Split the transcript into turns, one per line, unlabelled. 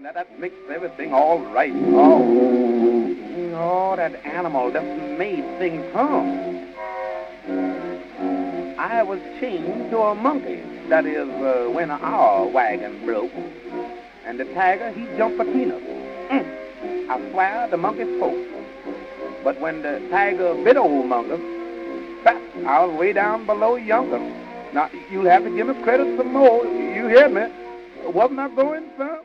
Now that makes everything all right. Oh, that animal just made things hum. I was chained to a monkey. That is, when our wagon broke. And the tiger, he jumped between us. I swear the monkey spoke. But when the tiger bit old Mungus, I was way down below yonder. Now, you'll have to give me credit some more. You hear me? Wasn't I going, son?